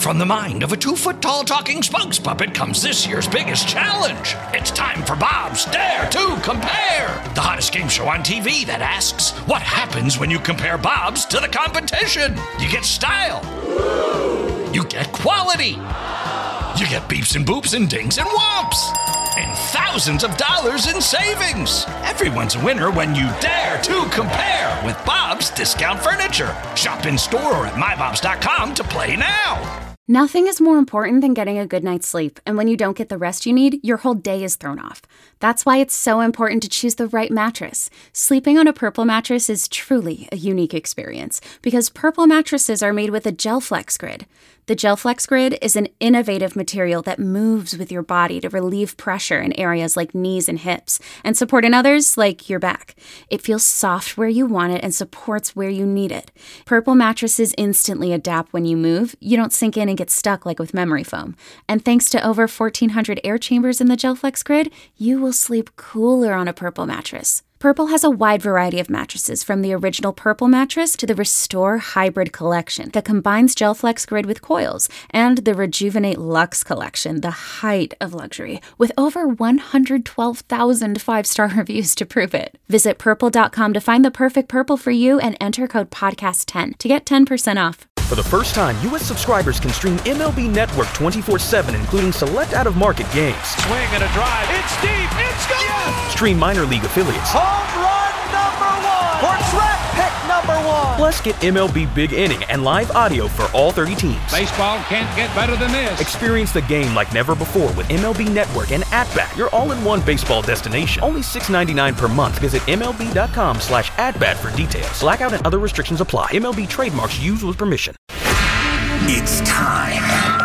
From the mind of a 2-foot-tall talking spokes puppet comes this year's biggest challenge. It's time for Bob's Dare to Compare, the hottest game show on TV that asks, what happens when you compare Bob's to the competition? You get style. You get quality. You get beeps and boops and dings and whomps. And thousands of dollars in savings. Everyone's a winner when you dare to compare with Bob's Discount Furniture. Shop in store or at mybobs.com to play now. Nothing is more important than getting a good night's sleep, and when you don't get the rest you need, your whole day is thrown off. That's why it's so important to choose the right mattress. Sleeping on a Purple mattress is truly a unique experience, because Purple mattresses are made with a GelFlex Grid. The GelFlex Grid is an innovative material that moves with your body to relieve pressure in areas like knees and hips, and support in others like your back. It feels soft where you want it and supports where you need it. Purple mattresses instantly adapt when you move. You don't sink in and get stuck like with memory foam. And thanks to over 1,400 air chambers in the GelFlex Grid, you will sleep cooler on a Purple mattress. Purple has a wide variety of mattresses, from the original Purple mattress to the Restore Hybrid collection that combines GelFlex Grid with coils, and the Rejuvenate Luxe collection, the height of luxury, with over 112,000 five-star reviews to prove it. Visit purple.com to find the perfect Purple for you and enter code podcast10 to get 10% off. For the first time, U.S. subscribers can stream MLB Network 24/7, including select out-of-market games. Swing and a drive. It's deep. It's gone. Yes! Stream minor league affiliates. Home run number 1. Or draft pick number 1. Plus, get MLB Big Inning and live audio for all 30 teams. Baseball can't get better than this. Experience the game like never before with MLB Network and At-Bat, your all-in-one baseball destination. Only $6.99 per month. Visit MLB.com/AtBat for details. Blackout and other restrictions apply. MLB trademarks used with permission. It's time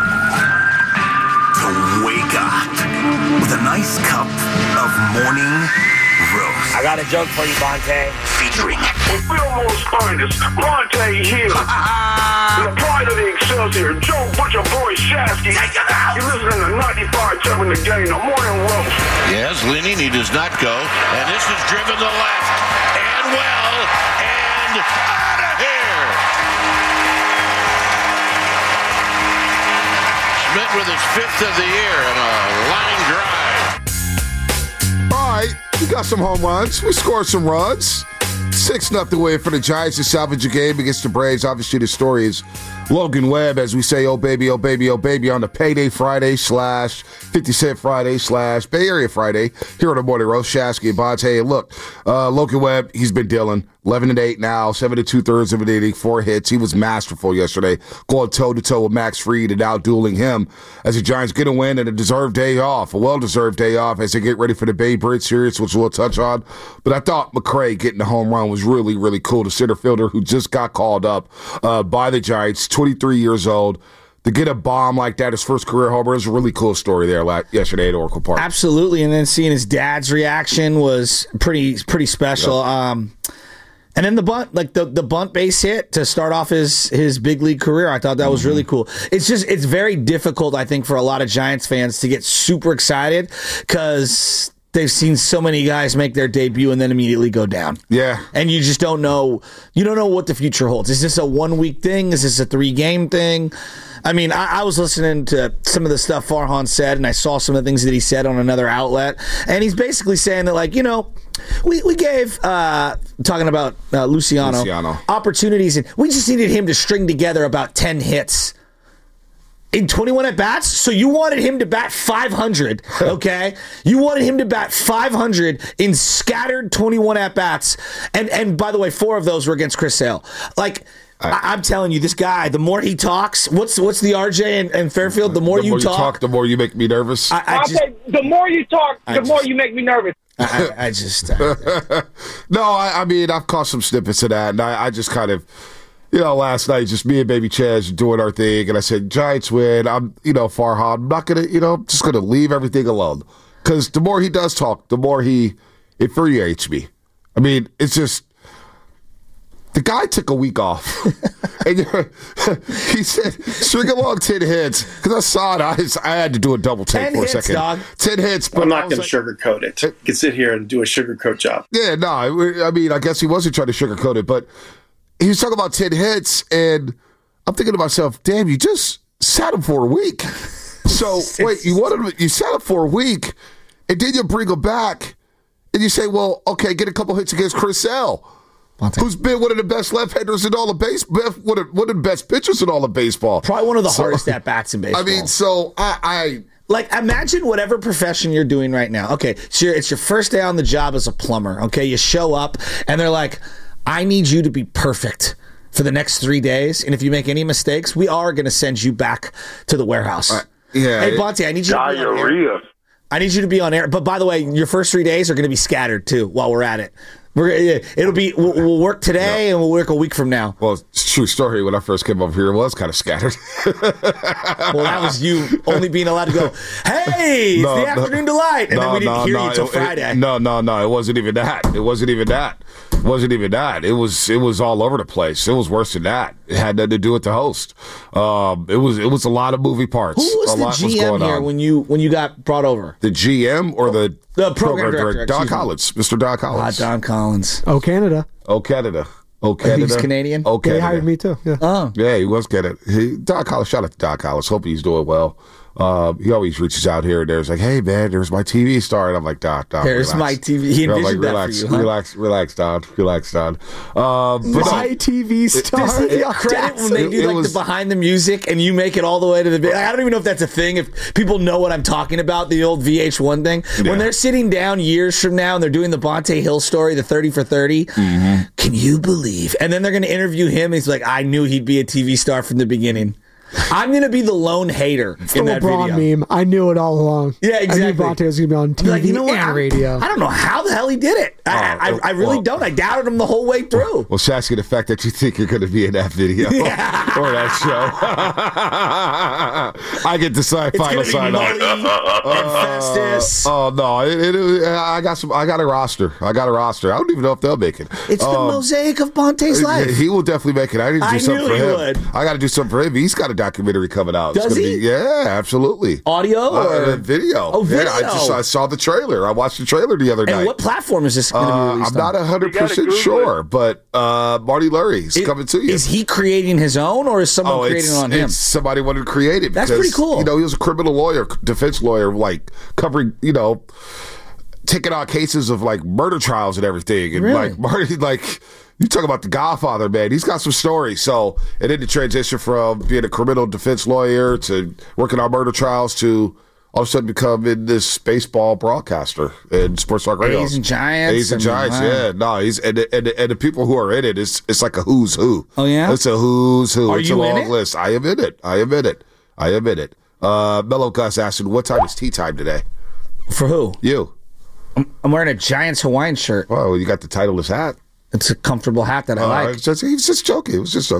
to wake up with a nice cup of morning roast. I got a joke for you, Bonte. Featuring Fillmore's finest, Bonte Hill. The pride of the Excelsior, Joe Butcher Boy Shasky. Take it out. You're listening to 95.7 The Game, the morning roast. Yes, leaning, he does not go. And this is driven to left. And well, and out of here. Schmidt with his 5th of the year and a line drive. All right, we got some home runs. We scored some runs. 6-0 win for the Giants to salvage a game against the Braves. Obviously, the story is Logan Webb, as we say, oh baby, oh baby, oh baby, on the Payday Friday / 50 Cent Friday / Bay Area Friday here on the Morning Roast. Shasky and Bonte. And look, Logan Webb, he's been dealing. 11-8 now, 7 2/3 of an inning, 4 hits. He was masterful yesterday, going toe-to-toe with Max Fried and out-dueling him as the Giants get a win and a deserved day off, a well-deserved day off as they get ready for the Babe Ruth series, which we'll touch on. But I thought McRae getting the home run was really, really cool. The center fielder who just got called up by the Giants, 23 years old. To get a bomb like that, his first career homer, is a really cool story there yesterday at Oracle Park. Absolutely, and then seeing his dad's reaction was pretty special. Yep. And then the bunt, like the bunt base hit to start off his big league career, I thought that was really cool. It's very difficult, I think, for a lot of Giants fans to get super excited because they've seen so many guys make their debut and then immediately go down. Yeah. And you just don't know. You don't know what the future holds. Is this a 1-week thing? Is this a 3-game thing? I mean, I was listening to some of the stuff Farhan said, and I saw some of the things that he said on another outlet. And he's basically saying that, like, we gave, talking about Luciano, opportunities, and we just needed him to string together about 10 hits in 21 at-bats. So you wanted him to bat 500, okay? You wanted him to bat 500 in scattered 21 at-bats. And by the way, 4 of those were against Chris Sale. Like, I'm telling you, this guy, the more he talks, what's the RJ and Fairfield? The more you talk, the more you make me nervous. The more you talk, the more you make me nervous. I just... No, I mean, I've caught some snippets of that, and I just kind of... last night, just me and Baby Chaz doing our thing, and I said, Giants win. I'm, Farhan, I'm not going to, just going to leave everything alone. Because the more he does talk, the more he infuriates me. I mean, it's just, the guy took a week off. And he said, string along 10 hits. Because I saw it, I had to do a double take for a second. Dog. 10 hits. I'm not going to sugarcoat it. You can sit here and do a sugarcoat job. Yeah, no, I mean, I guess he wasn't trying to sugarcoat it, but he was talking about 10 hits, and I'm thinking to myself, damn, you just sat him for a week. So, wait, you sat him for a week, and then you bring him back, and you say, well, okay, get a couple hits against Chris Sale, who's been one of the best left-handers in all of baseball, one of the best pitchers in all of baseball. Probably one of the hardest at-bats in baseball. I mean, so I like, imagine whatever profession you're doing right now. Okay, so it's your first day on the job as a plumber, okay? You show up, and they're like, I need you to be perfect for the next 3 days, and if you make any mistakes, we are going to send you back to the warehouse. Hey, Bonte, I need you to be on air. I need you to be on air. But by the way, your first 3 days are going to be scattered, too, while we're at it. We'll work today and we'll work a week from now. Well, it's a true story. When I first came over here, it was kind of scattered. Well, that was you only being allowed to go, hey, it's the afternoon delight. And then we didn't hear you until Friday. No. It wasn't even that. It wasn't even that. It was all over the place. It was worse than that. It had nothing to do with the host. It was a lot of movie parts. Who was the GM here when you got brought over? The GM or the program director? Don Collins. Mr. Don Collins. Don Collins. Oh, Canada. He's Canadian? Oh, Canada. They hired me too. Yeah. Oh. Yeah, he was Canada. Don Collins, shout out to Don Collins. Hope he's doing well. He always reaches out here and there's like, hey man, there's my TV star, and I'm like, Don, there's my TV. He envisioned that for you, huh? Relax, Don. My TV star. Credit when they do the behind the music and you make it all the way to the. I don't even know if that's a thing. If people know what I'm talking about, the old VH1 thing. Yeah. When they're sitting down years from now and they're doing the Bonte Hill story, the 30 for 30. Mm-hmm. Can you believe? And then they're going to interview him. He's like, I knew he'd be a TV star from the beginning. I'm going to be the lone hater in that LeBron video. Meme. I knew it all along. Yeah, exactly. I knew Bonte was going to be on TV and radio. I don't know how the hell he did it. I really don't. I doubted him the whole way through. Well, Shasky, the fact that you think you're going to be in that video or that show, I get the final sign off. Oh no! I got a roster. I don't even know if they'll make it. It's the mosaic of Bonte's life. He will definitely make it. I need to do something for him. I got to do something for him. He's got a documentary coming out. Does he? Yeah, absolutely. Audio or video? Oh, video. Yeah, I saw the trailer. I watched the trailer the other night. And what platform is this going to be released on? I'm not 100% sure, but Marty Lurie is coming to you. Is he creating his own, or is someone creating it on him? Somebody wanted to create it. That's pretty cool. He was a criminal lawyer, defense lawyer, like covering, taking on cases of like murder trials and everything. And like Marty, like. You talk about The Godfather, man. He's got some stories. So, and then the transition from being a criminal defense lawyer to working on murder trials to all of a sudden becoming this baseball broadcaster in Sports Talk Radio. A's and Giants. Yeah. No, he's and the people who are in it, it's like a who's who. Oh yeah, it's a who's who. Are it's you a long in it? list. I am in it. Mellow Gus asking, what time is tea time today? For who? You. I'm wearing a Giants Hawaiian shirt. Oh, you got the titleist hat. It's a comfortable hat that I like. He was just joking.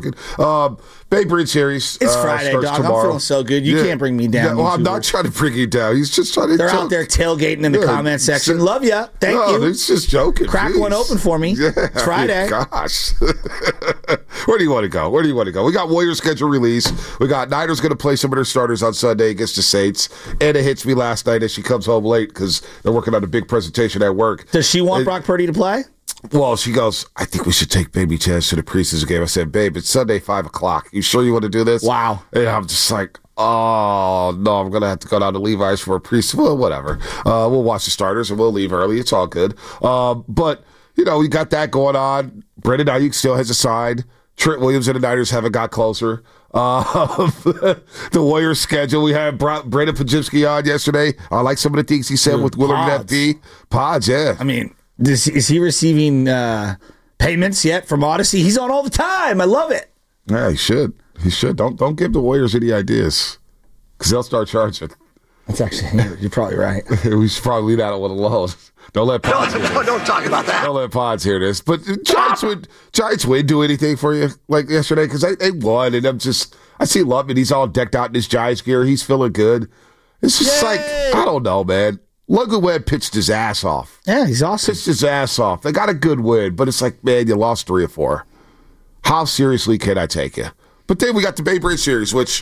Babe Ruth series. It's Friday, dog. Tomorrow. I'm feeling so good. You can't bring me down. Yeah, well, I'm not trying to bring you down. He's just trying to. They're out there tailgating in the comment section. Love ya. Thank you. He's just joking. Crack one open for me. Yeah, it's Friday. Gosh. Where do you want to go? We got Warriors schedule release. We got Niners going to play some of their starters on Sunday against the Saints. Anna hits me last night as she comes home late because they're working on a big presentation at work. Does she want Brock Purdy to play? Well, she goes, I think we should take Baby Chaz to the preseason game. I said, babe, it's Sunday, 5 o'clock. You sure you want to do this? Wow. And I'm just like, oh, no, I'm going to have to go down to Levi's for a preseason. Well, whatever. We'll watch the starters and we'll leave early. It's all good. But, you got that going on. Brandon Ayuk still has a sign. Trent Williams and the Niners haven't got closer. The Warriors schedule. We had Brandon Pajimski on yesterday. I like some of the things he said with Willard FB. Pods, yeah. I mean, is he receiving payments yet from Odyssey? He's on all the time. I love it. Yeah, he should. Don't give the Warriors any ideas because they'll start charging. That's actually, you're probably right. We should probably leave that one alone. Don't let Pods hear this. Don't talk about that. Don't let Pods hear this. But Giants would do anything for you like yesterday because they won, and I see Lubman. He's all decked out in his Giants gear. He's feeling good. It's just like, I don't know, man. Logan Webb pitched his ass off. Yeah, he's awesome. Pitched his ass off. They got a good win, but it's like, man, you lost 3 or 4. How seriously can I take you? But then we got the Babe Ruth series, which,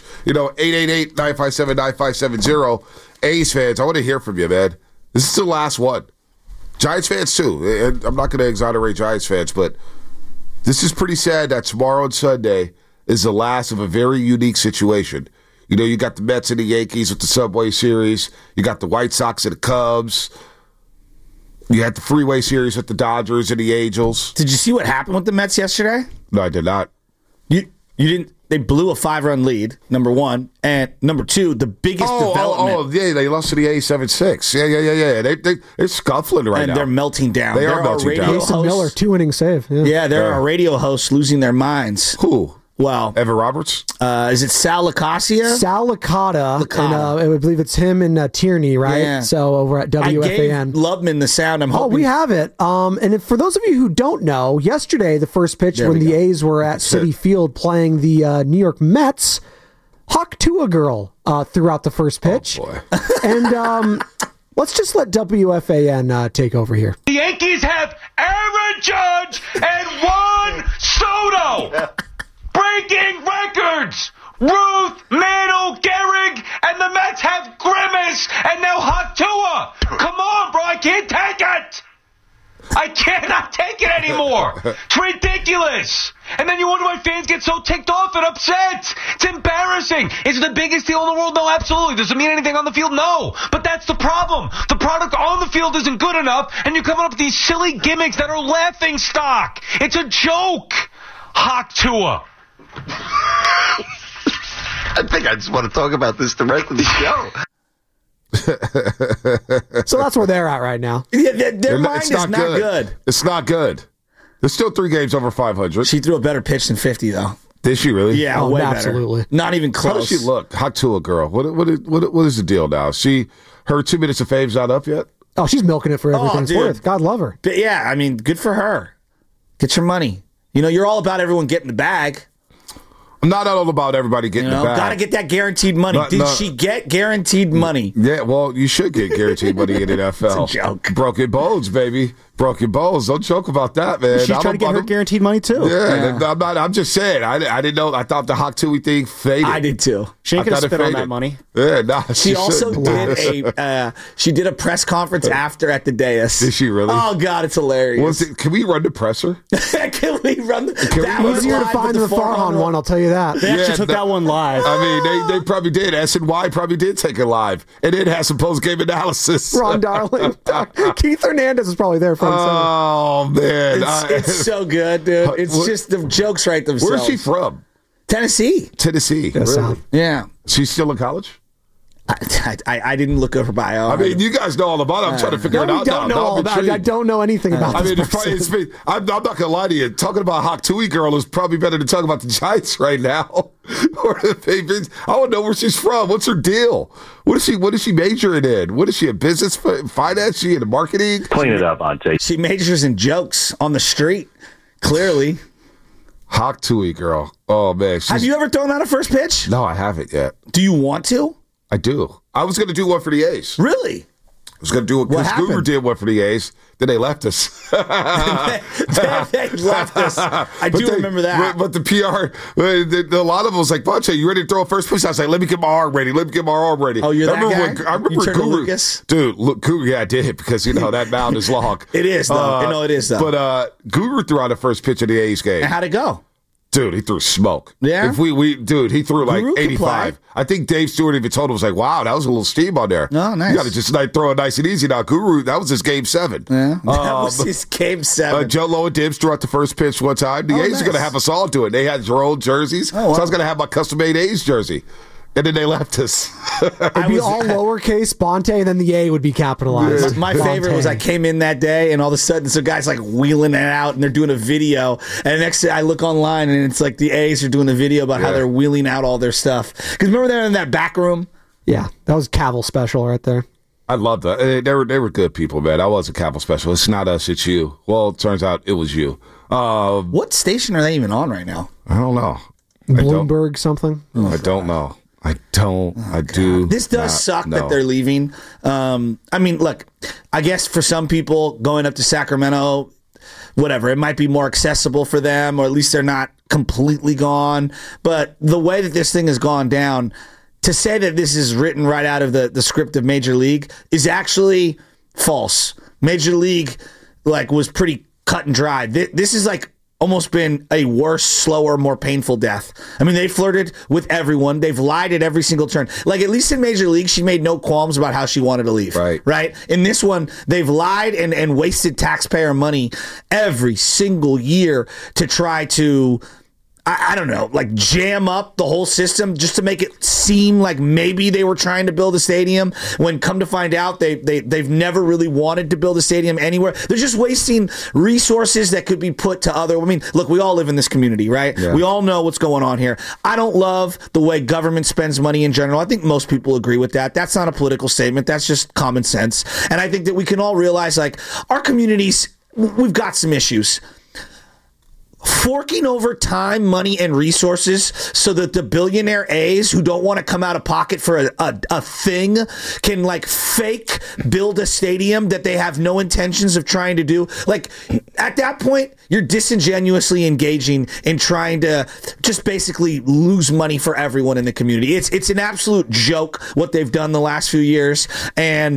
888-957-9570. A's fans, I want to hear from you, man. This is the last one. Giants fans, too. And I'm not going to exonerate Giants fans, but this is pretty sad that tomorrow and Sunday is the last of a very unique situation. You know, you got the Mets and the Yankees with the Subway Series. You got the White Sox and the Cubs. You had the Freeway Series with the Dodgers and the Angels. Did you see what happened with the Mets yesterday? No, I did not. You didn't. They blew a 5-run lead, number one. And number two, the biggest development. Oh, yeah, they lost to the A's 7-6. Yeah. They're scuffling right now. And they're melting down. They are melting down. Jason Miller, 2-inning save. Yeah, there are radio hosts losing their minds. Who? Well, Evan Roberts? Is it Sal Licata? Sal Licata. And, I believe it's him and Tierney, right? Yeah. So over at WFAN. I gave Lubman the sound. I'm hoping. Oh, we have it. And for those of you who don't know, yesterday, the first pitch when the A's were at Citi Field playing the New York Mets, Hawk Tua Girl threw out the first pitch. Oh, boy. And let's just let WFAN take over here. The Yankees have Aaron Judge and Juan Soto. Breaking records! Ruth, Mantle, Gehrig, and the Mets have Grimace, and now Hawk Tua! Come on, bro, I can't take it! I cannot take it anymore! It's ridiculous! And then you wonder why fans get so ticked off and upset! It's embarrassing! Is it the biggest deal in the world? No, absolutely. Does it mean anything on the field? No! But that's the problem! The product on the field isn't good enough, and you're coming up with these silly gimmicks that are laughing stock! It's a joke! Hawk Tua! I think I just want to talk about this the rest of the show. So that's where they're at right now. Yeah, their mind is not good. It's not good. There's still 3 games over 500. She threw a better pitch than 50, though. Did she really? Yeah, way absolutely. Better. Not even close. How does she look? Hot Tua girl. What is the deal now? Her 2 minutes of fame's not up yet? Oh, she's milking it for everything it's worth. God love her. But yeah, I mean, good for her. Get your money. You know, you're all about everyone getting the bag. I'm not all about everybody getting the bag. Got to get that guaranteed money. Did she get guaranteed money? Yeah, well, you should get guaranteed money in the NFL. It's a joke. Broken bones, baby. Broken bones. Don't joke about that, man. She's trying to get her guaranteed money, too. Yeah. I'm just saying. I didn't know. I thought the Hawk Tui thing faded. I did, too. She ain't going to spit on that money. Yeah, nah, she also did a press conference after at the dais. Did she really? Oh, God, it's hilarious. Can we run the presser? Can we run the easier to find the Farhan one, I'll tell you that. They actually took that one live. I mean, they probably did. SNY probably did take it live. And it has some post-game analysis. Ron Darling. Keith Hernandez is probably there for himself. Oh, man. It's so good, dude. It's just the jokes write themselves. Where's she from? Tennessee. Really? Yeah. She's still in college? I didn't look over her bio. I mean, you guys know all about it. I'm trying to figure it out now. I don't know all about it. I don't know anything about this person. I'm not going to lie to you. Talking about Hawk Tui girl is probably better than talking about the Giants right now. Or the Patriots. I don't know where she's from. What's her deal? What is she majoring in? What is she, a business finance? She in marketing? Clean it up, Monte. She majors in jokes on the street, clearly. Hawk Tui girl. Oh, man. Have you ever thrown out a first pitch? No, I haven't yet. Do you want to? I do. I was going to do one for the A's. Really? I was going to do it because Guru did one for the A's. Then they left us. they left us. I do remember that. But the PR, a lot of them was like, Bonche, you ready to throw a first pitch? I was like, let me get my arm ready. Oh, you're that guy? I remember Guru. Lucas? Dude, look, Guru, yeah, I did because, that mound is long. It is, though. It is, though. But Guru threw out the first pitch of the A's game. And how'd it go? Dude, he threw smoke. Yeah? If he threw like 85. I think Dave Stewart even told him, was like, wow, that was a little steam on there. Oh, nice. You got to just throw it nice and easy. Now, Guru, that was his game 7. Yeah, that was his game 7. Joe Low and Dibs threw out the first pitch one time. The A's are going to have us all do it. They had their own jerseys. Oh, wow. So I was going to have my custom-made A's jersey. And then they left us. It'd be all lowercase Bonte, and then the A would be capitalized. Yeah. My favorite was I came in that day, and all of a sudden, some guy's like wheeling it out, and they're doing a video. And the next day, I look online, and it's like the A's are doing a video about how they're wheeling out all their stuff. Because remember they're in that back room? Yeah, that was Cavill special right there. I love that. They were good people, man. I was a Cavill special. It's not us, it's you. Well, it turns out it was you. What station are they even on right now? I don't know. Bloomberg something? I don't know. I do. This does suck that they're leaving. I mean, look, I guess for some people going up to Sacramento, whatever, it might be more accessible for them, or at least they're not completely gone. But the way that this thing has gone down, to say that this is written right out of the script of Major League is actually false. Major League was pretty cut and dry. This is almost been a worse, slower, more painful death. I mean, they flirted with everyone. They've lied at every single turn. Like, at least in Major League, she made no qualms about how she wanted to leave. Right? In this one, they've lied and wasted taxpayer money every single year to try to, I don't know, like jam up the whole system just to make it seem like maybe they were trying to build a stadium, when come to find out they've never really wanted to build a stadium anywhere. They're just wasting resources that could be put to other. I mean, look, we all live in this community, right? Yeah. We all know what's going on here. I don't love the way government spends money in general. I think most people agree with that. That's not a political statement. That's just common sense. And I think that we can all realize, like, our communities, we've got some issues. Forking over time, money, and resources so that the billionaire A's who don't want to come out of pocket for a thing can, like, fake build a stadium that they have no intentions of trying to do. Like, at that point, you're disingenuously engaging in trying to just basically lose money for everyone in the community. It's an absolute joke what they've done the last few years, and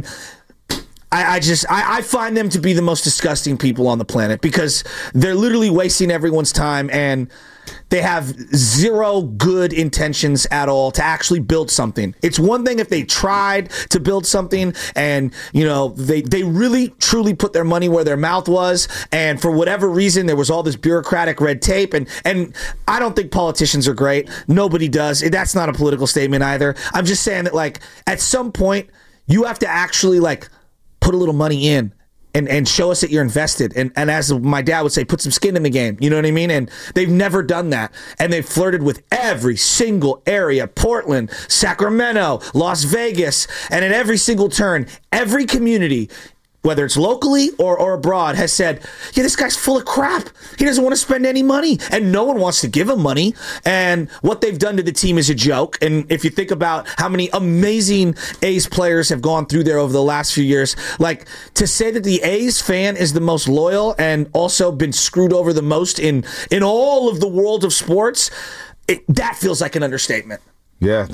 I find them to be the most disgusting people on the planet, because they're literally wasting everyone's time, and they have zero good intentions at all to actually build something. It's one thing if they tried to build something and, you know, they really truly put their money where their mouth was, and for whatever reason there was all this bureaucratic red tape, and I don't think politicians are great. Nobody does. That's not a political statement either. I'm just saying that, like, at some point you have to actually, like, put a little money in and show us that you're invested. And as my dad would say, put some skin in the game. You know what I mean? And they've never done that. And they've flirted with every single area: Portland, Sacramento, Las Vegas. And at every single turn, every community, whether it's locally or abroad, has said, yeah, this guy's full of crap. He doesn't want to spend any money. And no one wants to give him money. And what they've done to the team is a joke. And if you think about how many amazing A's players have gone through there over the last few years, like, to say that the A's fan is the most loyal and also been screwed over the most in all of the world of sports, that feels like an understatement. Yeah,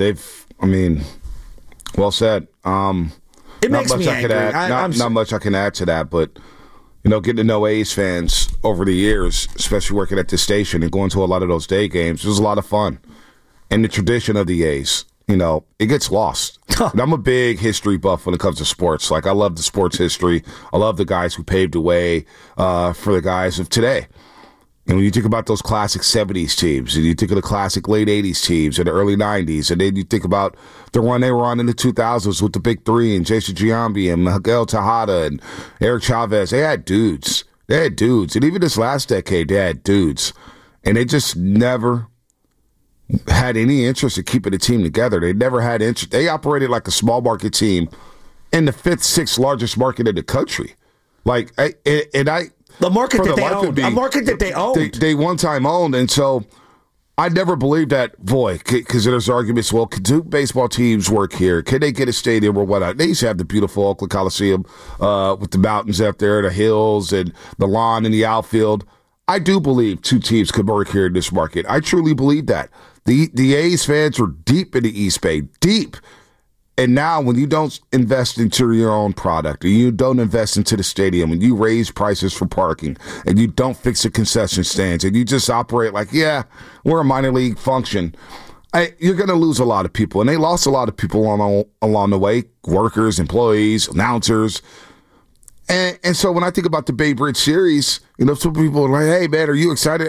well said. It makes me angry. Not much I can add to that, but, you know, getting to know A's fans over the years, especially working at this station and going to a lot of those day games, it was a lot of fun. And the tradition of the A's, you know, it gets lost. And I'm a big history buff when it comes to sports. Like, I love the sports history. I love the guys who paved the way for the guys of today. And when you think about those classic 70s teams, and you think of the classic late 80s teams and the early 90s, and then you think about the run they were on in the 2000s with the Big Three and Jason Giambi and Miguel Tejada and Eric Chavez, they had dudes. And even this last decade, they had dudes. And they just never had any interest in keeping the team together. They never had interest. They operated like a small market team in the 5th, 6th largest market in the country. Like, the market that they owned. A market that they owned. They one time owned. And so I never believed that, because there's arguments, well, could Duke baseball teams work here? Can they get a stadium or whatnot? They used to have the beautiful Oakland Coliseum with the mountains up there, the hills, and the lawn in the outfield. I do believe two teams could work here in this market. I truly believe that. The A's fans are deep in the East Bay, deep. And now when you don't invest into your own product, and you don't invest into the stadium, and you raise prices for parking, and you don't fix the concession stands, and you just operate like, yeah, we're a minor league function, you're going to lose a lot of people. And they lost a lot of people along the way: workers, employees, announcers. And so when I think about the Bay Bridge series, you know, some people are like, hey, man, are you excited?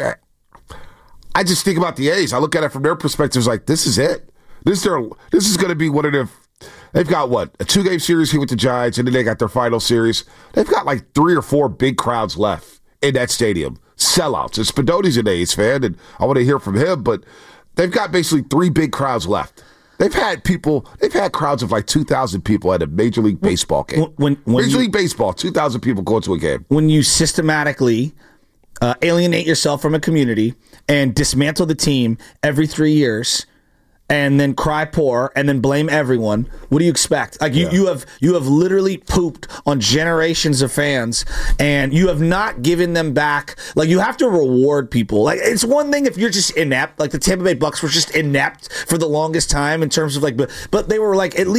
I just think about the A's. I look at it from their perspectives like, this is it. This is going to be one of their... They've got, a 2-game series here with the Giants, and then they got their final series. They've got like 3 or 4 big crowds left in that stadium. Sellouts. And Spadone's an A's fan, and I want to hear from him, but they've got basically 3 big crowds left. They've had crowds of like 2,000 people at a Major League Baseball game. Major League Baseball, 2,000 people go to a game. When you systematically alienate yourself from a community and dismantle the team every 3 years, and then cry poor, and then blame everyone, what do you expect? Like, you have literally pooped on generations of fans, and you have not given them back. Like, you have to reward people. Like, it's one thing if you're just inept, like the Tampa Bay Bucks were just inept for the longest time in terms of, like, but they were, like, at least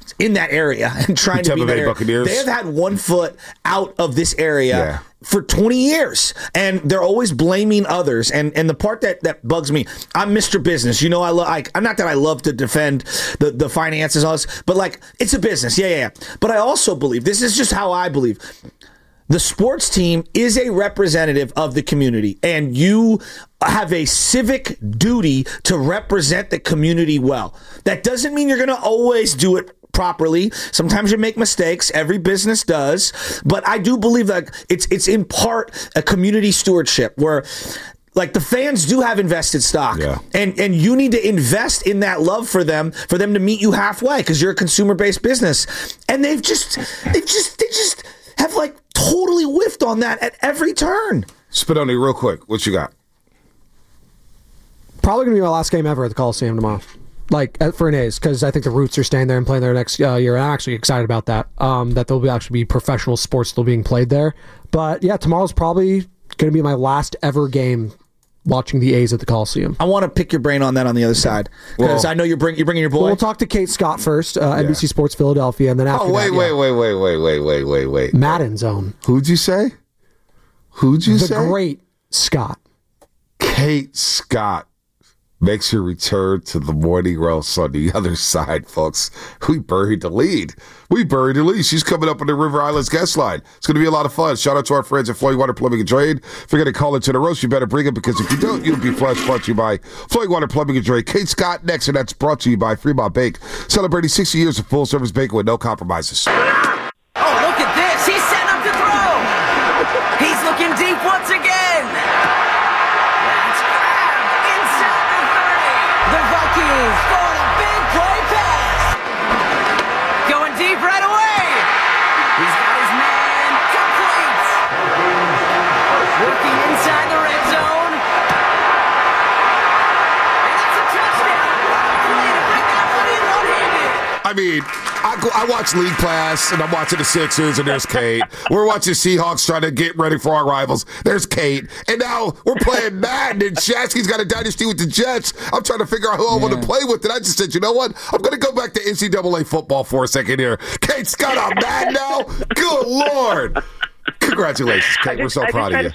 in that area and trying to be there. Buccaneers. They have had one foot out of this area for 20 years, and they're always blaming others. And the part that bugs me, I'm Mr. Business. You know, I'm not that I love to defend the finances, all this, but like, it's a business. Yeah. But I also believe, this is just how I believe, the sports team is a representative of the community, and you have a civic duty to represent the community well. That doesn't mean you're going to always do it properly. Sometimes you make mistakes. Every business does. But I do believe that it's in part a community stewardship where, like, the fans do have invested stock, and you need to invest in that love for them to meet you halfway, because you're a consumer-based business. And they just have like totally whiffed on that at every turn. Spinoni, real quick, what you got? Probably going to be my last game ever at the Coliseum tomorrow. Like, for an A's, because I think the Roots are staying there and playing there next year. I'm actually excited about that, that there'll actually be professional sports still being played there. But yeah, tomorrow's probably going to be my last ever game watching the A's at the Coliseum. I want to pick your brain on that on the other side, because I know you're bringing your boy. We'll talk to Kate Scott first, NBC Sports Philadelphia, and then after wait. Madden's own. Who'd you say? The great Scott. Kate Scott makes her return to the morning roast on the other side, folks. We buried the lead. She's coming up on the River Islands guest line. It's going to be a lot of fun. Shout out to our friends at Flowing Water Plumbing and Drain. If you're going to call into the roast, you better bring it, because if you don't, you'll be flushed. Brought to you by Flowing Water Plumbing and Drain. Kate Scott next, and that's brought to you by Fremont Bake. Celebrating 60 years of full-service baking with no compromises. Oh, look at this. He's set up to throw. He's looking deep once again. The Vikings throwing a big play pass. Going deep right away. He's got his man complete. Working inside the red zone. And that's a touchdown. Play to bring that one in one-handed. I mean, I watch League Pass, and I'm watching the Sixers, and there's Kate. We're watching Seahawks trying to get ready for our rivals. There's Kate. And now we're playing Madden, and Shasky's got a dynasty with the Jets. I'm trying to figure out who I want to play with, and I just said, you know what? I'm going to go back to NCAA football for a second here. Kate's got on Madden now? Good Lord. Congratulations, Kate. We're so proud of you. I try to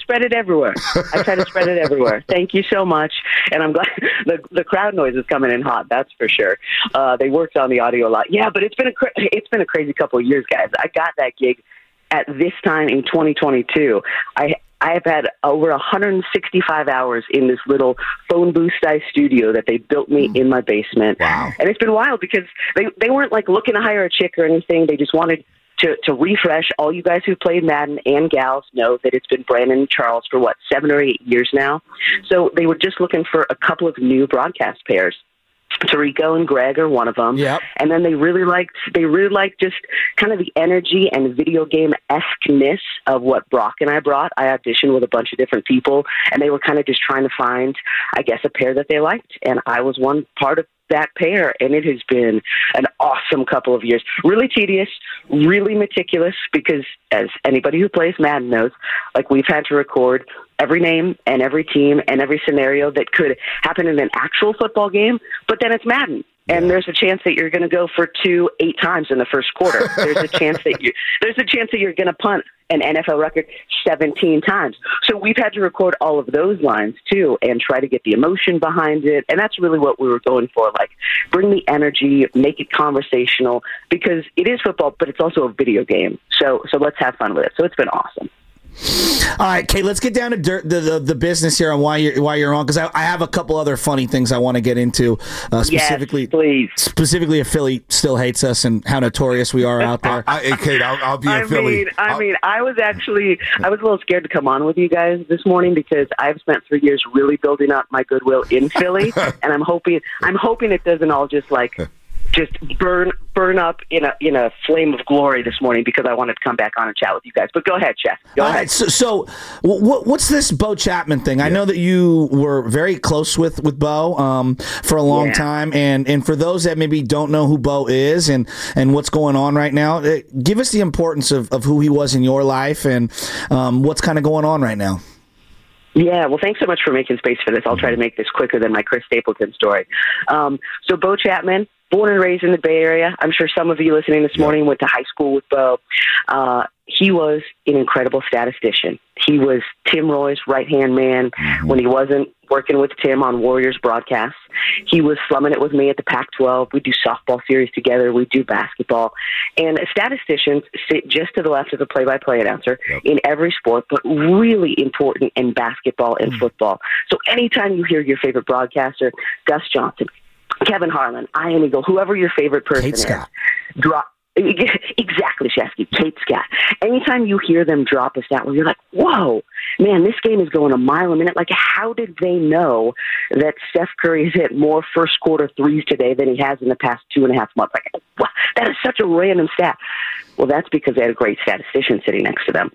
spread it everywhere. Thank you so much. And I'm glad the crowd noise is coming in hot. That's for sure. They worked on the audio a lot. Yeah, but it's been a crazy couple of years, guys. I got that gig at this time in 2022. I have had over 165 hours in this little phone booth-sized studio that they built me in my basement. Wow. And it's been wild because they weren't like looking to hire a chick or anything. They just wanted to refresh. All you guys who played Madden and gals know that it's been Brandon and Charles for 7 or 8 years now. So they were just looking for a couple of new broadcast pairs. Tarico and Greg are one of them. Yep. And then they really liked just kind of the energy and video game-esque-ness of what Brock and I brought. I auditioned with a bunch of different people, and they were kind of just trying to find, I guess, a pair that they liked. And I was one part of that pair, and it has been an awesome couple of years. Really tedious, really meticulous, because as anybody who plays Madden knows, like, we've had to record every name and every team and every scenario that could happen in an actual football game, but then it's Madden. And there's a chance that you're going to go for 2 8 times in the first quarter. There's a chance that you're going to punt an NFL record 17 times. So we've had to record all of those lines too, and try to get the emotion behind it. And that's really what we were going for. Like, bring the energy, make it conversational, because it is football, but it's also a video game. So let's have fun with it. So it's been awesome. All right, Kate, let's get down to the business here and why you're on, because I have a couple other funny things I want to get into, specifically, yes, please. Specifically if Philly still hates us and how notorious we are out there. Kate, I'll be in Philly. I was a little scared to come on with you guys this morning because I've spent 3 years really building up my goodwill in Philly, and I'm hoping it doesn't all just burn up in a flame of glory this morning, because I wanted to come back on and chat with you guys. But go ahead, Chef. Go ahead. Right, so what's this Bo Chapman thing? I know that you were very close with Bo for a long time, and for those that maybe don't know who Bo is and what's going on right now, give us the importance of who he was in your life and what's kind of going on right now. Yeah, well, thanks so much for making space for this. I'll try to make this quicker than my Chris Stapleton story. So Bo Chapman, born and raised in the Bay Area. I'm sure some of you listening this morning went to high school with Bo. He was an incredible statistician. He was Tim Roy's right-hand man when he wasn't working with Tim on Warriors broadcasts. He was slumming it with me at the Pac-12. We do softball series together. We do basketball. And statisticians sit just to the left of the play-by-play announcer in every sport, but really important in basketball and football. So anytime you hear your favorite broadcaster, Gus Johnson, Kevin Harlan, Ian Eagle, whoever your favorite person is, drop. Exactly, Shesky, Kate Scott. Anytime you hear them drop a stat where you're like, whoa, man, this game is going a mile a minute. Like, how did they know that Steph Curry has hit more first quarter threes today than he has in the past 2.5 months? Like, wow, that is such a random stat. Well, that's because they had a great statistician sitting next to them.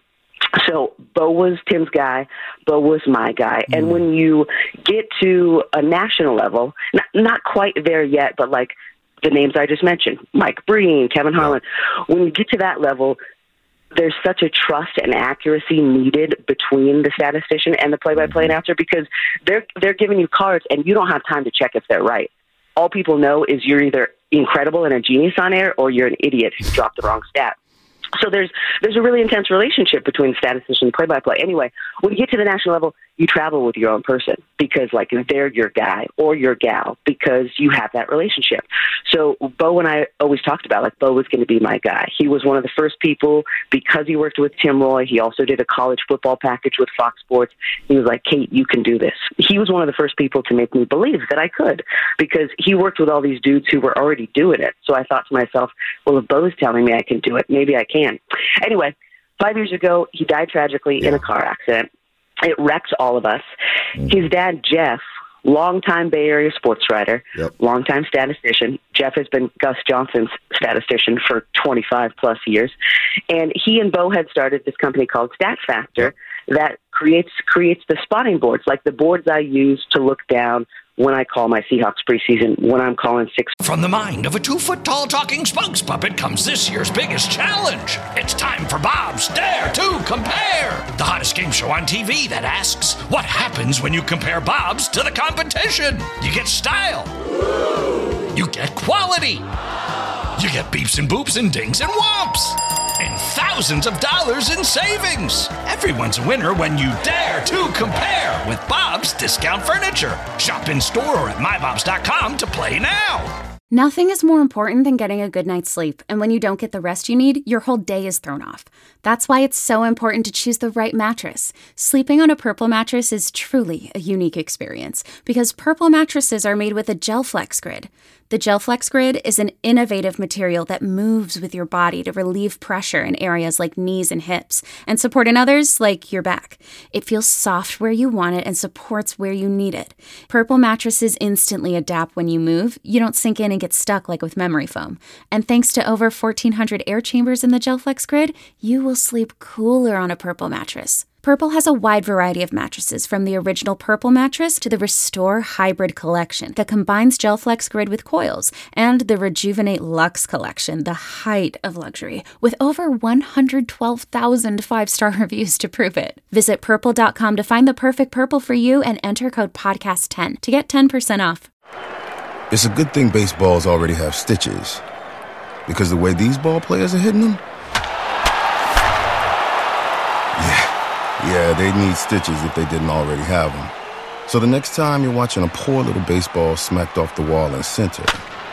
So Bo was Tim's guy. Bo was my guy. And when you get to a national level, not quite there yet, but like the names I just mentioned, Mike Breen, Kevin Harlan, when you get to that level, there's such a trust and accuracy needed between the statistician and the play-by-play announcer because they're giving you cards and you don't have time to check if they're right. All people know is you're either incredible and a genius on air or you're an idiot who dropped the wrong stat. So there's a really intense relationship between statistician and play-by-play. Anyway, when you get to the national level, you travel with your own person because, like, they're your guy or your gal because you have that relationship. So Bo and I always talked about, like, Bo was going to be my guy. He was one of the first people because he worked with Tim Roy. He also did a college football package with Fox Sports. He was like, Kate, you can do this. He was one of the first people to make me believe that I could because he worked with all these dudes who were already doing it. So I thought to myself, well, if Bo's telling me I can do it, maybe I can. Anyway, 5 years ago, he died tragically in a car accident. It wrecked all of us. His dad, Jeff, longtime Bay Area sports writer, longtime statistician. Jeff has been Gus Johnson's statistician for 25 plus years. And he and Bo had started this company called Stat Factor that creates the spotting boards, like the boards I use to look down when I call my Seahawks preseason, when I'm calling six. From the mind of a 2-foot-tall talking spokes puppet comes this year's biggest challenge. It's time for Bob's Dare to Compare, the hottest game show on TV that asks, what happens when you compare Bob's to the competition? You get style. You get quality. You get beeps and boops and dings and whomps. And thousands of dollars in savings. Everyone's a winner when you dare to compare with Bob's Discount Furniture. Shop in store or at mybobs.com to play now. Nothing is more important than getting a good night's sleep, and when you don't get the rest you need, your whole day is thrown off. That's why it's so important to choose the right mattress. Sleeping on a Purple mattress is truly a unique experience because Purple mattresses are made with a GelFlex Grid. The GelFlex Grid is an innovative material that moves with your body to relieve pressure in areas like knees and hips and support in others like your back. It feels soft where you want it and supports where you need it. Purple mattresses instantly adapt when you move. You don't sink in and get stuck like with memory foam. And thanks to over 1,400 air chambers in the GelFlex Grid, you will sleep cooler on a Purple mattress. Purple has a wide variety of mattresses, from the original Purple mattress to the Restore Hybrid collection that combines GelFlex Grid with coils, and the Rejuvenate Luxe collection, the height of luxury, with over 112,000 five-star reviews to prove it. Visit Purple.com to find the perfect Purple for you and enter code PODCAST10 to get 10% off. It's a good thing baseballs already have stitches, because the way these ball players are hitting them, yeah, they need stitches if they didn't already have them. So the next time you're watching a poor little baseball smacked off the wall in center,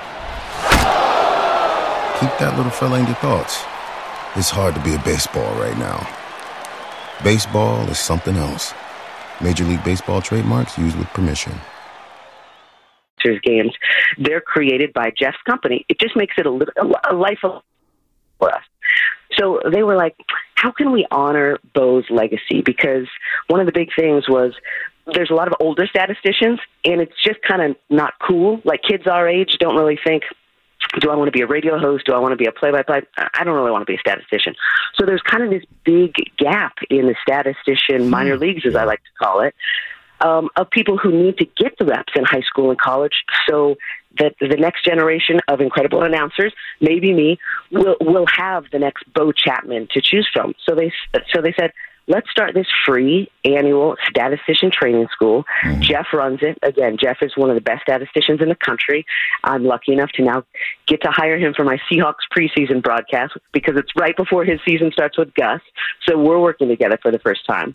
keep that little fella in your thoughts. It's hard to be a baseball right now. Baseball is something else. Major League Baseball trademarks used with permission. Games, they're created by Jeff's company. It just makes it a life for us. So they were like, how can we honor Bo's legacy? Because one of the big things was there's a lot of older statisticians, and it's just kind of not cool. Like, kids our age don't really think, do I want to be a radio host? Do I want to be a play-by-play? I don't really want to be a statistician. So there's kind of this big gap in the statistician minor leagues, as I like to call it, of people who need to get the reps in high school and college so that the next generation of incredible announcers, maybe me, will have the next Bo Chapman to choose from. So they said, let's start this free annual statistician training school. Jeff runs it. Again, Jeff is one of the best statisticians in the country. I'm lucky enough to now get to hire him for my Seahawks preseason broadcast because it's right before his season starts with Gus. So we're working together for the first time.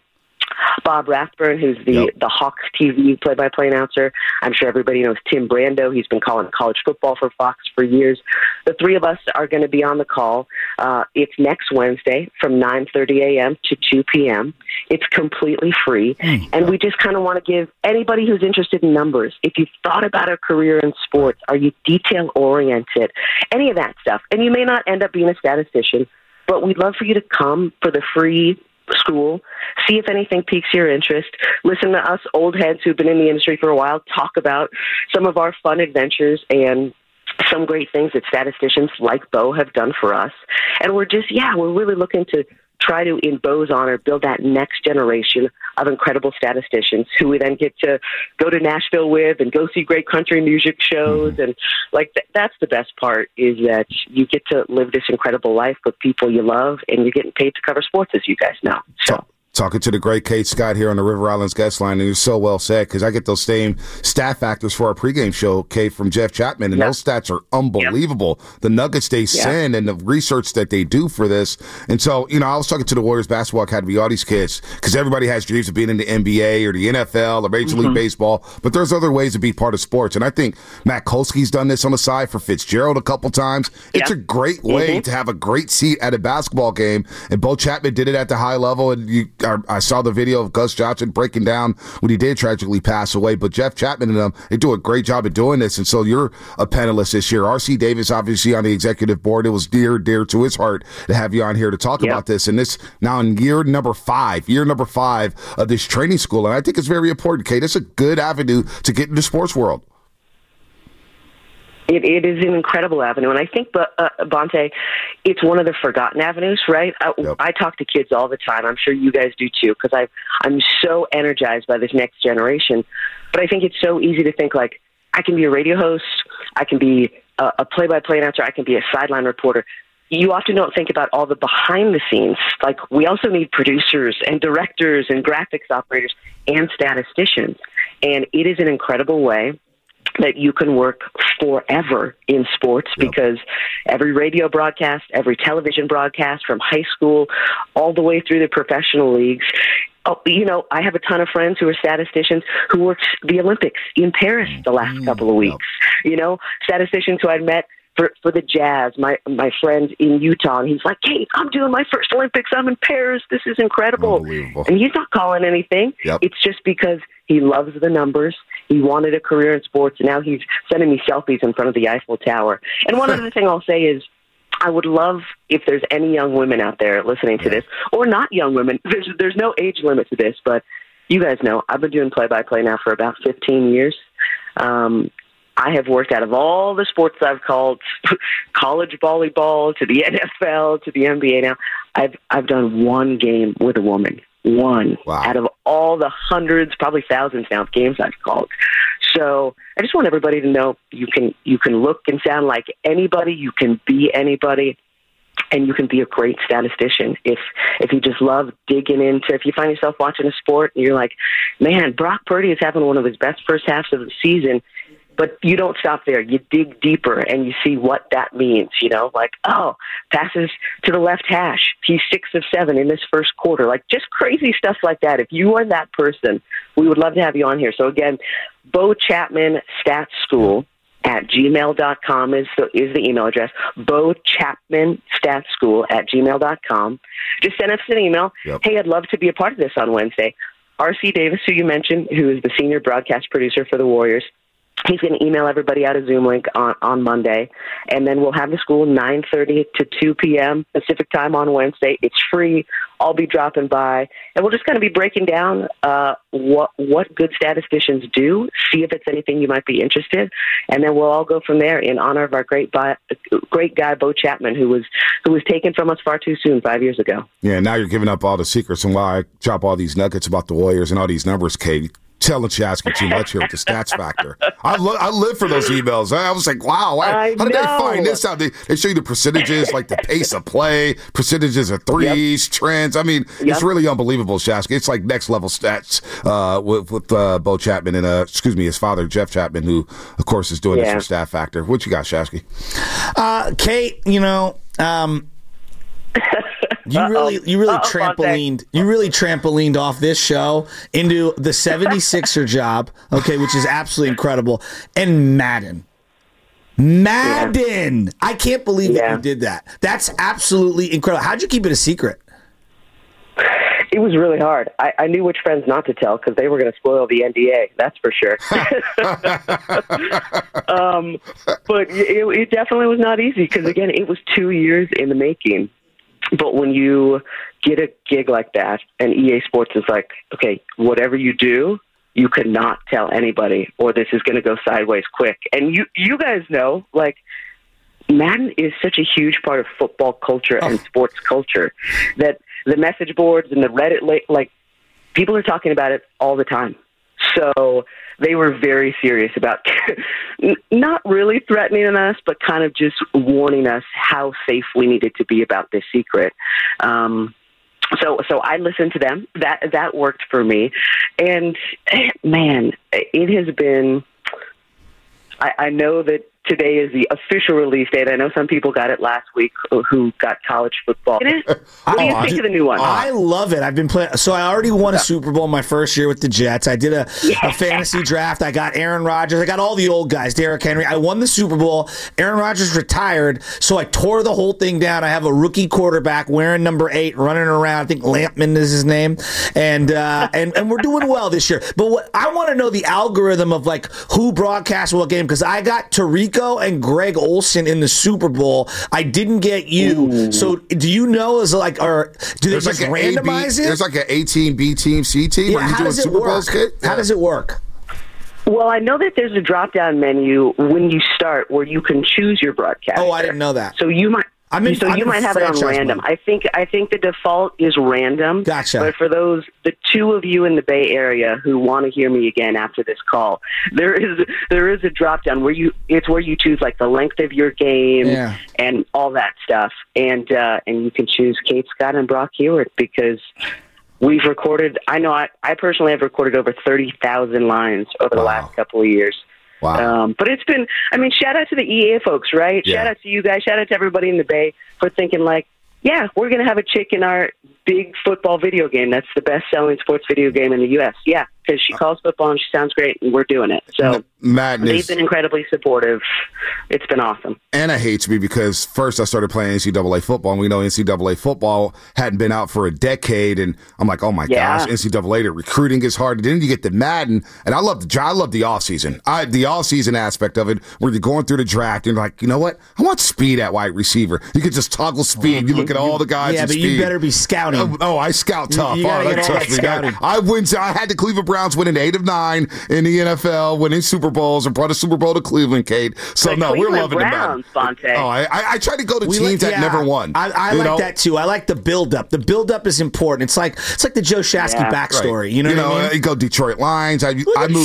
Bob Rathburn, who's the Hawks TV play-by-play announcer. I'm sure everybody knows Tim Brando. He's been calling college football for Fox for years. The three of us are going to be on the call. It's next Wednesday from 9:30 a.m. to 2 p.m. It's completely free. And we just kind of want to give anybody who's interested in numbers, if you've thought about a career in sports, are you detail-oriented, any of that stuff. And you may not end up being a statistician, but we'd love for you to come for the free school, see if anything piques your interest, listen to us old heads who've been in the industry for a while talk about some of our fun adventures and some great things that statisticians like Bo have done for us. And we're really looking to try to, in Bo's honor, build that next generation of incredible statisticians who we then get to go to Nashville with and go see great country music shows. And that's the best part, is that you get to live this incredible life with people you love, and you're getting paid to cover sports, as you guys know. So. Talking to the great Kate Scott here on the River Islands guest line, and you're so well said, because I get those same stat factors for our pregame show, Kate, from Jeff Chapman, and those stats are unbelievable. The nuggets they send and the research that they do for this. And so, I was talking to the Warriors Basketball Academy, all these kids, because everybody has dreams of being in the NBA or the NFL or Major League Baseball, but there's other ways to be part of sports. And I think Matt Kolsky's done this on the side for Fitzgerald a couple times. It's a great way to have a great seat at a basketball game, and Bo Chapman did it at the high level, and I saw the video of Gus Johnson breaking down when he did tragically pass away. But Jeff Chapman and them, they do a great job of doing this. And so you're a panelist this year. R.C. Davis, obviously, on the executive board. It was dear to his heart to have you on here to talk about this. And this now in year number five of this training school. And I think it's very important, Kate. It's a good avenue to get into the sports world. It is an incredible avenue, and I think, Bonte, it's one of the forgotten avenues, right? I talk to kids all the time. I'm sure you guys do too, because I'm so energized by this next generation. But I think it's so easy to think, like, I can be a radio host, I can be a play-by-play announcer, I can be a sideline reporter. You often don't think about all the behind the scenes. Like, we also need producers and directors and graphics operators and statisticians, and it is an incredible way that you can work forever in sports, because every radio broadcast, every television broadcast from high school all the way through the professional leagues. I have a ton of friends who are statisticians who worked the Olympics in Paris the last couple of weeks. Statisticians who I'd met for the Jazz, my friend in Utah, and he's like, "Kate, I'm doing my first Olympics. I'm in Paris. This is incredible." And he's not calling anything. It's just because he loves the numbers. He wanted a career in sports, and now he's sending me selfies in front of the Eiffel Tower. And one other thing I'll say is, I would love if there's any young women out there listening to this, or not young women. There's no age limit to this, but you guys know I've been doing play-by-play now for about 15 years. I have worked out of all the sports I've called, college volleyball to the NFL to the NBA now. I've done one game with a woman. One out of all the hundreds, probably thousands now of games I've called. So I just want everybody to know you can look and sound like anybody, you can be anybody, and you can be a great statistician if you just love digging into. If you find yourself watching a sport and you're like, man, Brock Purdy is having one of his best first halves of the season. But you don't stop there. You dig deeper and you see what that means, like, passes to the left hash. He's 6 of 7 in this first quarter. Like, just crazy stuff like that. If you are that person, we would love to have you on here. So again, Bo Chapman Stats School at gmail.com is the email address. Bo Chapman Stats School at gmail.com. Just send us an email. Hey, I'd love to be a part of this on Wednesday. R.C. Davis, who you mentioned, who is the senior broadcast producer for the Warriors, he's going to email everybody out a Zoom link on Monday, and then we'll have the school 9:30 to 2 p.m. Pacific time on Wednesday. It's free. I'll be dropping by, and we'll just kind of be breaking down what good statisticians do, see if it's anything you might be interested, and then we'll all go from there in honor of our great guy, Bo Chapman, who was taken from us far too soon 5 years ago. Yeah, now you're giving up all the secrets, and while I drop all these nuggets about the Warriors and all these numbers, Kate, telling Shasky too much here with the stats factor. I live for those emails. I was like, wow, how did they find this out? They show you the percentages, like the pace of play, percentages of threes, trends. I mean, it's really unbelievable, Shasky. It's like next level stats with Bo Chapman and his father, Jeff Chapman, who of course is doing this for Stat Factor. What you got, Shasky? Kate, you really trampolined off this show into the 76er job, okay, which is absolutely incredible, and Madden. I can't believe that you did that. That's absolutely incredible. How'd you keep it a secret? It was really hard. I knew which friends not to tell because they were going to spoil the NDA. That's for sure. But it definitely was not easy because, again, it was 2 years in the making. But when you get a gig like that, and EA Sports is like, okay, whatever you do, you cannot tell anybody, or this is going to go sideways quick. And you guys know, like, Madden is such a huge part of football culture and sports culture that the message boards and the Reddit, like, people are talking about it all the time. So they were very serious about not really threatening us, but kind of just warning us how safe we needed to be about this secret. So I listened to them. That worked for me. And, man, it has been – I know that today is the official release date. I know some people got it last week who got college football. What do you think of the new one? I love it. I've been playing. So I already won a Super Bowl my first year with the Jets. I did a fantasy draft. I got Aaron Rodgers. I got all the old guys, Derrick Henry. I won the Super Bowl. Aaron Rodgers retired, so I tore the whole thing down. I have a rookie quarterback wearing number 8, running around. I think Lampman is his name, and we're doing well this year. But I want to know the algorithm of like who broadcasts what game, because I got Tariq and Greg Olsen in the Super Bowl. I didn't get you. Ooh. So do you know, do they just randomize it? There's like an A team, B team, C team? Yeah, Are you doing Super Bowls, kid? How does it work? Well, I know that there's a drop-down menu when you start where you can choose your broadcast. Oh, I didn't know that. So you might you might have it on random. Mode. I think the default is random. Gotcha. But for the two of you in the Bay Area who want to hear me again after this call, there is a drop down where you choose like the length of your game and all that stuff, and you can choose Kate Scott and Brock Hewitt because we've recorded. I know I personally have recorded over 30,000 lines over the last couple of years. Wow. But it's been, shout out to the EA folks, right? Yeah. Shout out to you guys. Shout out to everybody in the Bay for thinking like, yeah, we're going to have a chick in our big football video game. That's the best-selling sports video game in the U.S. Yeah, because she calls football and she sounds great, and we're doing it. So they've been incredibly supportive. It's been awesome. Anna hates me because first I started playing NCAA football, and we know NCAA football hadn't been out for a decade, and I'm like, oh my gosh, NCAA, the recruiting is hard. And then you get the Madden, and I love the offseason. The offseason aspect of it, where you're going through the draft, and you're like, you know what? I want speed at wide receiver. You can just toggle speed. You look at all the guys. Yeah, but speed. You better be scouting. Oh, I scout tough. You trust me. I had the Cleveland Browns winning 8 of 9 in the NFL, winning Super Bowls, and brought a Super Bowl to Cleveland, Kate. So no, we're loving Browns, the Madden. Oh, I try to go to teams that never won. I like that too. I like the build-up. The build-up is important. It's like the Joe Shasky backstory. Right. You know what I mean? You go Detroit Lions. I moved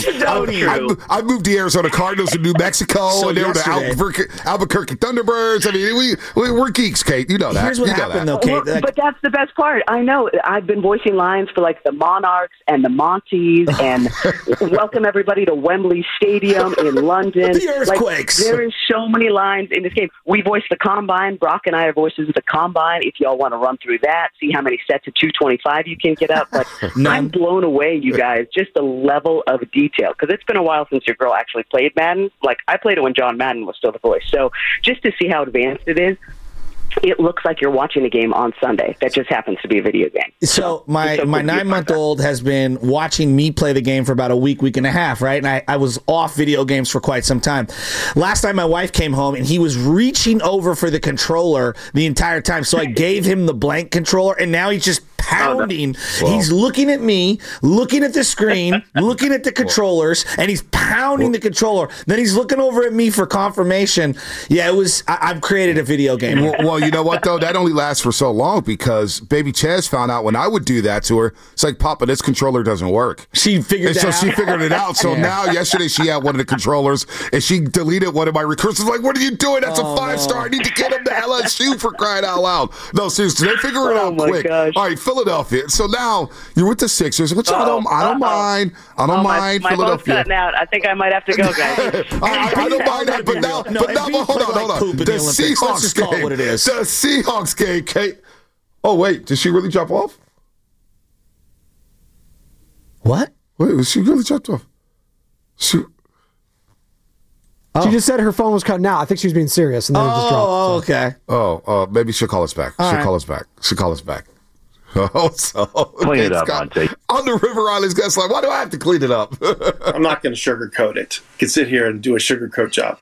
the Arizona Cardinals to New Mexico, and they were the Albuquerque Thunderbirds. I mean, we're geeks, Kate. You know that. Here's what happened, though, Kate. But that's the best part. I know. I've been voicing lines for like the Monarchs and the Monties, and welcome everybody to Wembley Stadium in London. The Earthquakes. There is so many lines in this game. We voiced the Combine. Brock and I are voices of the Combine. If y'all want to run through that, see how many sets of 225 you can get up. But I'm blown away, you guys, just the level of detail. Because it's been a while since your girl actually played Madden. Like, I played it when John Madden was still the voice. So just to see how advanced it is, it looks like you're watching a game on Sunday that just happens to be a video game. So my 9-month-old has been watching me play the game for about a week and a half, right? And I was off video games for quite some time. Last time my wife came home, and he was reaching over for the controller the entire time. So I gave him the blank controller, and now he's just pounding. He's looking at me, looking at the screen, looking at the controllers, and he's pounding the controller. Then he's looking over at me for confirmation. Yeah, it was. I've created a video game. Well, you know what though? That only lasts for so long because baby Chaz found out when I would do that to her. It's like, Papa, this controller doesn't work. She figured that out. So she figured it out. So now, yesterday, she had one of the controllers and she deleted one of my recursives. Like, what are you doing? That's a 5-star. I need to get him to LSU for crying out loud. No, seriously, they figure it out quick. Gosh. All right, Philadelphia. So now you're with the Sixers, which I don't mind. I don't mind my Philadelphia. phone's cutting out. I think I might have to go, guys. I don't mind that, but now, hold on. The Seahawks game. What it is. The Seahawks game, Kate. Oh, wait. Did she really drop off? What? Wait, was she really dropped off? She just said her phone was cutting out. I think she was being serious, and then it just dropped. Oh, okay. Oh, maybe she'll call us back. She'll call us back. Oh, so clean it up, Monte. On the River Islands guest line. Why do I have to clean it up? I'm not going to sugarcoat it. You can sit here and do a sugarcoat job.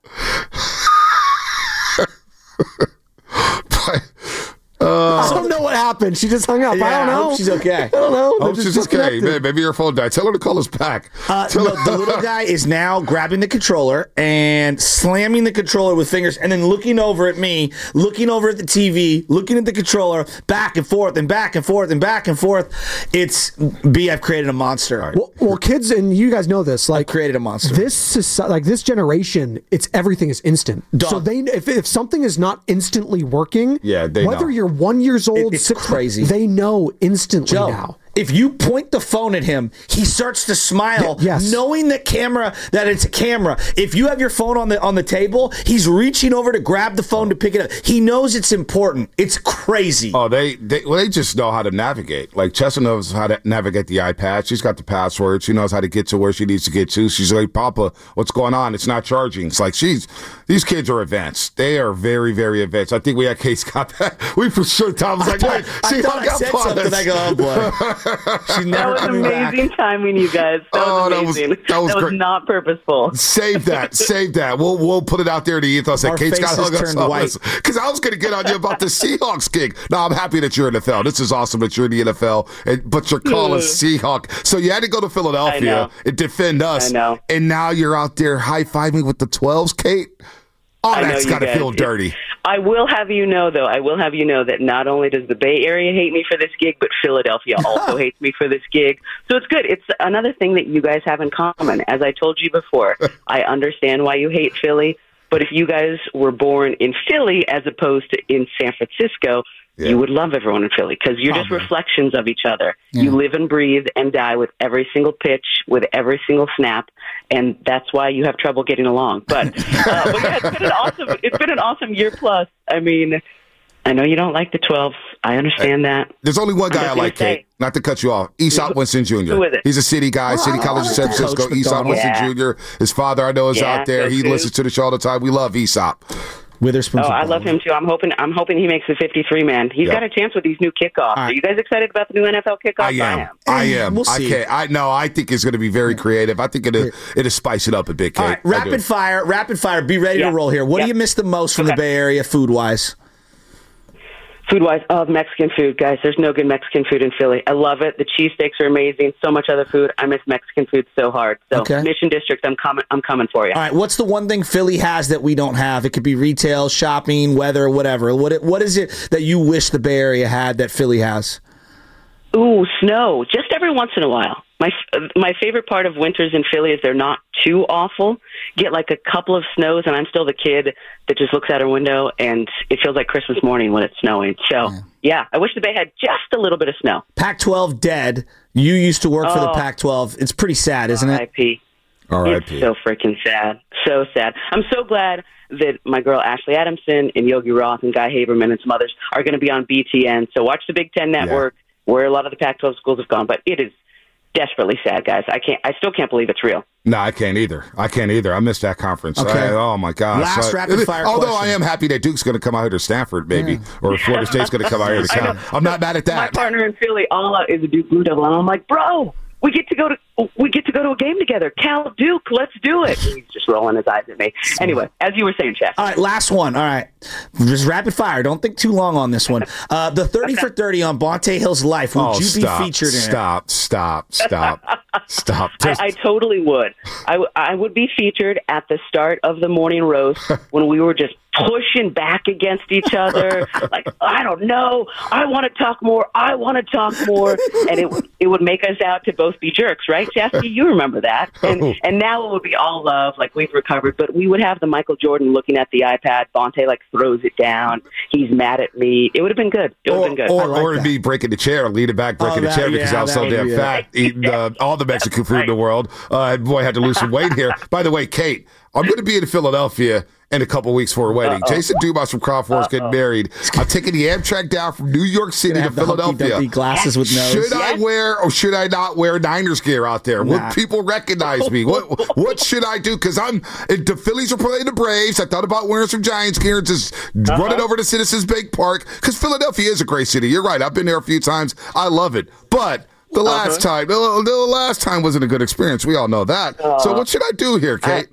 I don't know what happened. She just hung up. Yeah, I don't know. I hope she's okay. I don't know. Oh, she's okay. Maybe her phone died. Tell her to call us back. The little guy is now grabbing the controller and slamming the controller with fingers and then looking over at me, looking over at the TV, looking at the controller, back and forth and back and forth and back and forth. It's B, I've created a monster. Right. Well, kids, and you guys know this. Like, I've created a monster. This generation, everything is instant. Dog. So if something is not instantly working, they whether know. you're 1 year old, it's crazy. They know instantly now. If you point the phone at him, he starts to smile, knowing that it's a camera. If you have your phone on the table, he's reaching over to grab the phone to pick it up. He knows it's important. It's crazy. Oh, they just know how to navigate. Like, Chessa knows how to navigate the iPad. She's got the password. She knows how to get to where she needs to get to. She's like, Papa, what's going on? It's not charging. It's like these kids are advanced. They are very, very advanced. I think we had Case got that. We for sure. Tom was like, wait, she hung up on us. I go, oh boy. That was amazing timing, you guys. That was amazing. That was not purposeful. Save that. We'll put it out there to ethos. That Kate's got hung up because I was going to get on you about the Seahawks gig. No, I'm happy that you're in the NFL. This is awesome that you're in the NFL, but you're calling Seahawk. So you had to go to Philadelphia and defend us. I know. And now you're out there high-fiving with the 12s, Kate. Oh, that's got to feel dirty. I will have you know, though, that not only does the Bay Area hate me for this gig, but Philadelphia also hates me for this gig. So it's good. It's another thing that you guys have in common. As I told you before, I understand why you hate Philly, but if you guys were born in Philly as opposed to in San Francisco, you would love everyone in Philly because you're just reflections of each other. Yeah. You live and breathe and die with every single pitch, with every single snap, and that's why you have trouble getting along. But yeah, it's been an awesome year plus. I mean, I know you don't like the 12s. I understand that. There's only one guy I like, Kate. Not to cut you off. Aesop Winston Jr. Who is it? He's a City guy, City College of San Francisco. Aesop Winston Jr. His father, I know, is out there. He listens to the show all the time. We love Aesop. Witherspoon. Oh, I love him too. I'm hoping he makes the 53 man. He's got a chance with these new kickoffs. Are you guys excited about the new NFL kickoffs? I am. We'll see. I think it's going to be very creative. I think it'll spice it up a bit, Kate. All right, rapid fire. Be ready to roll here. What do you miss the most from the Bay Area food wise? Food-wise, Mexican food, guys. There's no good Mexican food in Philly. I love it. The cheesesteaks are amazing. So much other food. I miss Mexican food so hard. So, Mission District, I'm coming for you. All right, what's the one thing Philly has that we don't have? It could be retail, shopping, weather, whatever. What is it that you wish the Bay Area had that Philly has? Ooh, snow. Just every once in a while. My favorite part of winters in Philly is they're not too awful. Get like a couple of snows, and I'm still the kid that just looks out her window, and it feels like Christmas morning when it's snowing. So, yeah, I wish the Bay had just a little bit of snow. Pac-12 dead. You used to work for the Pac-12. It's pretty sad, isn't it? R.I.P. It's so freaking sad. So sad. I'm so glad that my girl Ashley Adamson and Yogi Roth and Guy Haberman and some others are going to be on BTN. So watch the Big Ten Network, where a lot of the Pac-12 schools have gone. But it is desperately sad, guys. I still can't believe it's real. No, I can't either. I missed that conference. Okay. Oh my gosh. Last rapid fire Although question. I am happy that Duke's going to come out here to Stanford, maybe, or Florida State's going to come out here to Cal. I'm not mad at that. My partner in Philly, all is a Duke Blue Devil, and I'm like, bro, we get to go to we get to go to a game together. Cal Duke, let's do it. He's just rolling his eyes at me. Anyway, as you were saying, Chef. All right, last one. All right. Just rapid fire. Don't think too long on this one. The 30 for 30 on Bonte Hill's life. Would you be featured in it? Stop. I totally would. I would be featured at the start of the morning roast when we were just pushing back against each other. Like, I don't know. I want to talk more. And it would make us out to both be jerks, right, Chesky? You remember that. And now it would be all love, like we've recovered. But we would have the Michael Jordan looking at the iPad. Bonte, like, throws it down. He's mad at me. It would have been good. Or it'd be breaking the chair, leaning back, breaking the chair because I was so damn fat, eating all the Mexican food in the world. Boy, I had to lose some weight here. By the way, Kate, I'm going to be in Philadelphia in a couple weeks for a wedding. Jason Dumas from Crawford's getting married. I'm taking the Amtrak down from New York City to Philadelphia. Glasses with nose. Should I wear or should I not wear Niners gear out there? Would people recognize me? What should I do? Because the Phillies are playing the Braves. I thought about wearing some Giants gear and just running over to Citizens Bank Park because Philadelphia is a great city. You're right. I've been there a few times. I love it. But the last time wasn't a good experience. We all know that. So what should I do here, Kate?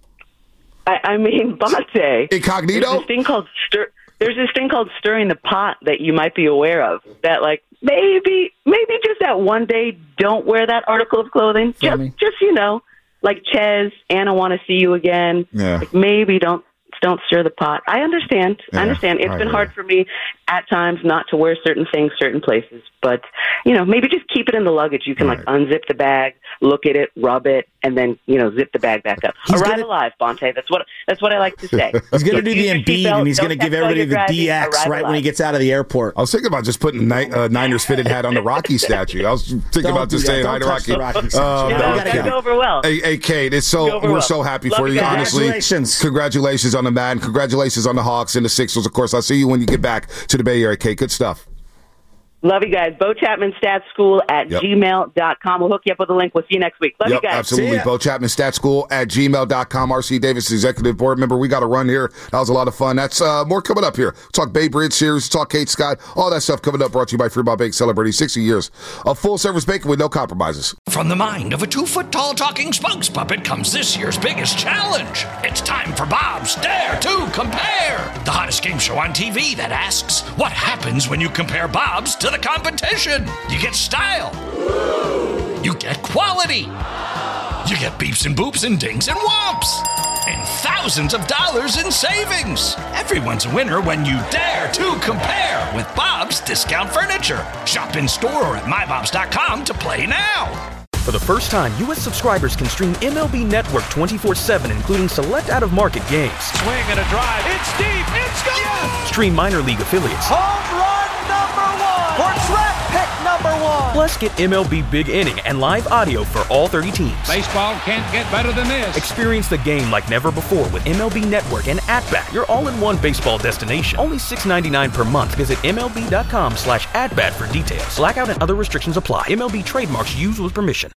I mean, Bonte. Incognito? There's this thing called stirring the pot that you might be aware of. That, like, maybe just that one day, don't wear that article of clothing. Just like Ches, Anna, want to see you again. Yeah. Like, maybe don't stir the pot. I understand. It's been hard for me at times not to wear certain things, certain places. But, maybe just keep it in the luggage. You can, unzip the bag, look at it, rub it, and then, zip the bag back up. Arrive alive, Bonte. That's what I like to say. He's going to do the Embiid, and he's going to give everybody the DX right when he gets out of the airport. I was thinking about just putting Niners fitted hat on the Rocky statue. I was thinking about just saying hi to Rocky. It'll go over well. Hey, Kate, we're so happy for you, honestly. Congratulations on the Madden. Congratulations on the Hawks and the Sixers, of course. I'll see you when you get back to the Bay Area, Kate. Good stuff. Love you guys. Bo Chapman Stat School at gmail.com. We'll hook you up with a link. We'll see you next week. Love you guys. Absolutely. Bo Chapman Stat School at gmail.com. R.C. Davis, Executive Board Member. We got to run here. That was a lot of fun. That's more coming up here. We'll talk Bay Bridge Series, talk Kate Scott, all that stuff coming up. Brought to you by Fremont Bake, celebrating 60 years of full-service baking with no compromises. From the mind of a 2-foot-tall talking spokes puppet comes this year's biggest challenge. It's time for Bob's Dare to Compare, the hottest game show on TV that asks, what happens when you compare Bob's to the competition? You get style. You get quality. You get beeps and boops and dings and whomps. And thousands of dollars in savings. Everyone's a winner when you dare to compare with Bob's Discount Furniture. Shop in store or at mybobs.com to play now. For the first time, U.S. subscribers can stream MLB Network 24/7, including select out-of-market games. Swing and a drive. It's deep. It's gone. Yes. Stream minor league affiliates. Home run number 1. Or track pick number 1. Plus, get MLB Big Inning and live audio for all 30 teams. Baseball can't get better than this. Experience the game like never before with MLB Network and AtBat, your all-in-one baseball destination. Only $6.99 per month. Visit MLB.com/AtBat for details. Blackout and other restrictions apply. MLB trademarks used with permission.